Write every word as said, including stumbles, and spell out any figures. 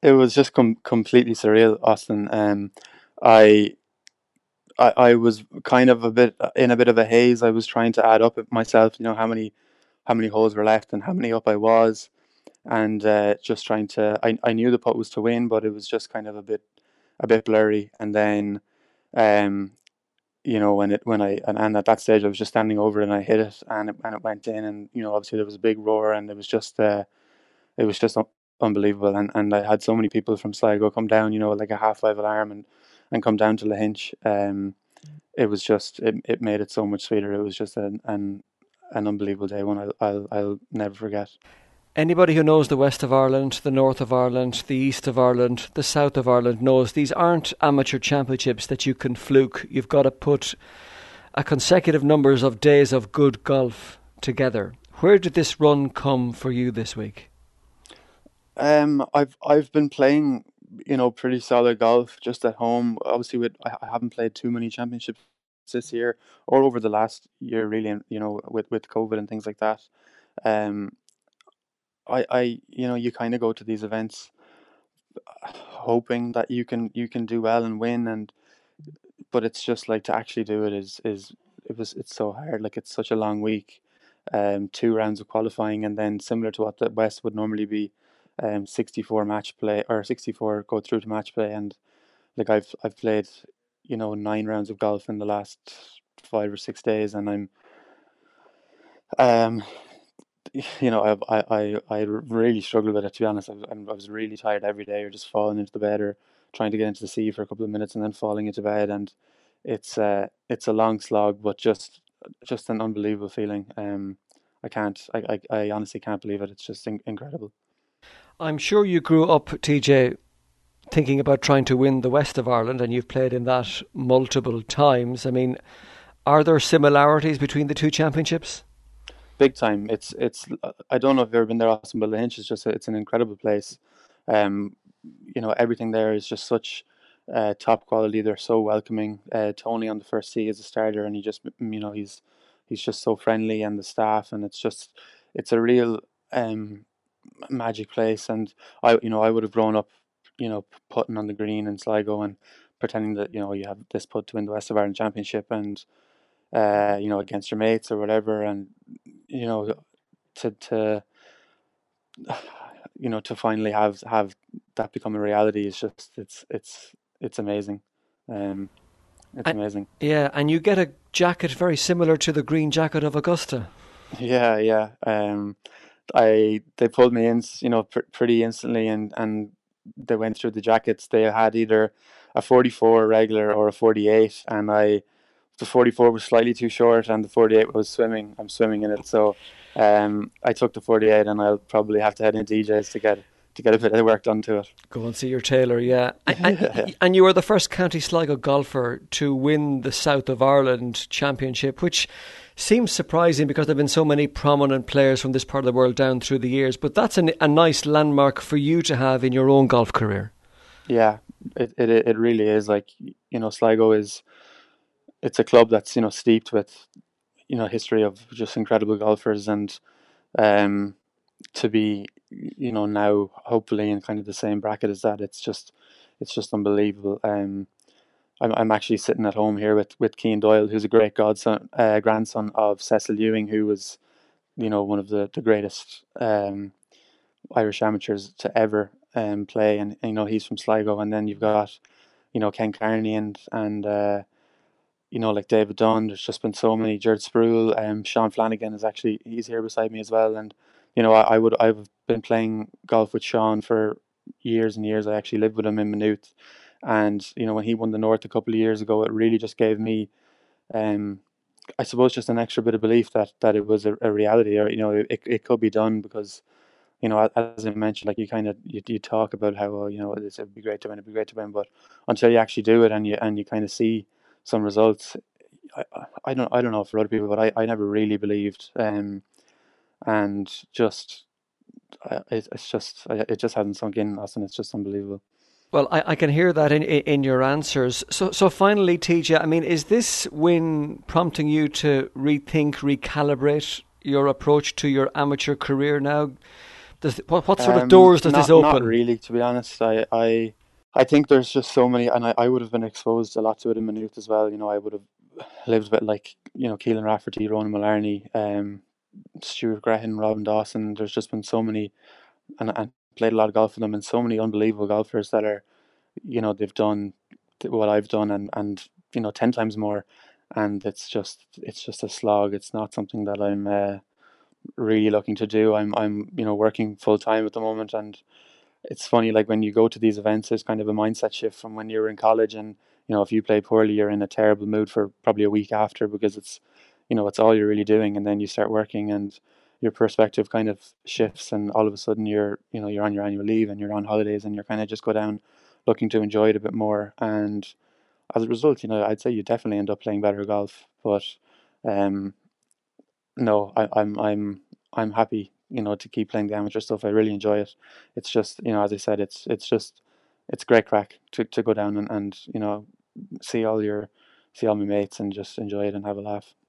it was just com- completely surreal, Austin. Um, I, I I was kind of a bit in a bit of a haze. I was trying to add up it myself, you know, how many how many holes were left and how many up I was, and uh, just trying to. I I knew the putt was to win, but it was just kind of a bit a bit blurry. And then, um, you know, when it when I and, and at that stage I was just standing over it and I hit it and it, and it went in, and you know, obviously there was a big roar and it was just uh, it was just un- unbelievable. And and I had so many people from Sligo come down, you know, like a half five alarm and and come down to Lahinch. Um, it was just it, it made it so much sweeter. It was just an an, an unbelievable day, one I'll, I'll I'll never forget. Anybody who knows the west of Ireland, the north of Ireland, the east of Ireland, the south of Ireland knows these aren't amateur championships that you can fluke. You've got to put a consecutive numbers of days of good golf together. Where did this run come for you this week? Um, I've I've been playing, you know, pretty solid golf just at home. Obviously, with I I haven't played too many championships this year or over the last year, really. And you know, with with COVID and things like that. Um, I I you know, you kind of go to these events hoping that you can you can do well and win, and but it's just like to actually do it is is it was it's so hard. Like it's such a long week, um, two rounds of qualifying, and then similar to what the West would normally be, um, sixty-four match play or sixty-four go through to match play, and like I've I've played, you know, nine rounds of golf in the last five or six days, and I'm um you know I I I I really struggled with it, to be honest. I was, I was really tired every day, or just falling into the bed, or trying to get into the sea for a couple of minutes and then falling into bed, and it's uh it's a long slog, but just just an unbelievable feeling. Um, I can't I I, I honestly can't believe it. It's just in- incredible. I'm sure you grew up, T J, thinking about trying to win the west of Ireland, and you've played in that multiple times. I mean, are there similarities between the two championships? Big time. It's it's. I don't know if you've ever been there, Austin, but Lahinch is just a, it's an incredible place. Um, you know, everything there is just such uh, top quality. They're so welcoming. Uh, Tony on the first tee is a starter, and he just you know he's he's just so friendly, and the staff, and it's just it's a real um magic place. And I you know I would have grown up, you know, putting on the green in Sligo and pretending that you know you have this putt to win the West of Ireland Championship, and uh, you know, against your mates or whatever, and you know, to to you know to finally have have that become a reality is just it's it's it's amazing. Um, it's And, amazing. yeah, and you get a jacket very similar to the green jacket of Augusta. Yeah, yeah. Um, I they pulled me in, you know, pr- pretty instantly, and and they went through the jackets. They had either a forty-four regular or a forty-eight, and I the forty-four was slightly too short, and the forty-eight was swimming. I'm swimming in it, so um, I took the forty-eight, and I'll probably have to head into E J's to get to get a bit of work done to it. Go and see your tailor, yeah. And, Yeah, and, and you were the first County Sligo golfer to win the South of Ireland Championship, which seems surprising because there have been so many prominent players from this part of the world down through the years. But that's an, a nice landmark for you to have in your own golf career. yeah. It it it really is. Like you know, Sligo is it's a club that's you know steeped with you know history of just incredible golfers, and um, to be you know now hopefully in kind of the same bracket as that, it's just it's just unbelievable. Um, I'm I'm actually sitting at home here with with Cian Doyle, who's a great godson, uh, grandson of Cecil Ewing, who was you know one of the the greatest um, Irish amateurs to ever um, play, and you know he's from Sligo, and then you've got you know Ken Carney and and uh, you know like David Dunn. There's just been so many. Jared Spruill, um, Sean Flanagan is actually he's here beside me as well, and you know I, I would I've been playing golf with Sean for years and years. I actually lived with him in Maynooth, and you know when he won the North a couple of years ago, it really just gave me, um, I suppose, just an extra bit of belief that that it was a, a reality, or you know it, it could be done because you know as I mentioned, like you kind of you, you talk about how well, you know it's, it'd be great to win, it'd be great to win, but until you actually do it and you and you kind of see some results, I, I don't I don't know for other people, but I, I never really believed, um, and just uh, it, it's just it just hasn't sunk in, Austin. It's just unbelievable. Well, I, I can hear that in in your answers. So, so finally, T J, I mean, is this win prompting you to rethink, recalibrate your approach to your amateur career now? Does what what sort of Um, doors does this not not open? really, to be honest. I I I think there's just so many, and I, I would have been exposed a lot to it in my youth as well. You know, I would have lived with like you know Keelan Rafferty, Ronan Mullarney, um, Stuart Graham, Robin Dawson. There's just been so many, and and played a lot of golf with them, and so many unbelievable golfers that are, you know, they've done what I've done, and and you know ten times more, and it's just it's just a slog. It's not something that I'm uh, really looking to do. I'm I'm you know working full time at the moment, and it's funny, like when you go to these events, there's kind of a mindset shift from when you were in college, and you know if you play poorly, you're in a terrible mood for probably a week after, because it's you know it's all you're really doing, and then you start working, and your perspective kind of shifts, and all of a sudden you're you know you're on your annual leave and you're on holidays, and you're kind of just go down looking to enjoy it a bit more, and as a result, you know I'd say you definitely end up playing better golf, but um no, I, I'm I'm I'm happy, you know, to keep playing the amateur stuff. I really enjoy it. It's just, you know, as I said, it's it's just it's great crack to, to go down and, and you know see all your see all my mates and just enjoy it and have a laugh.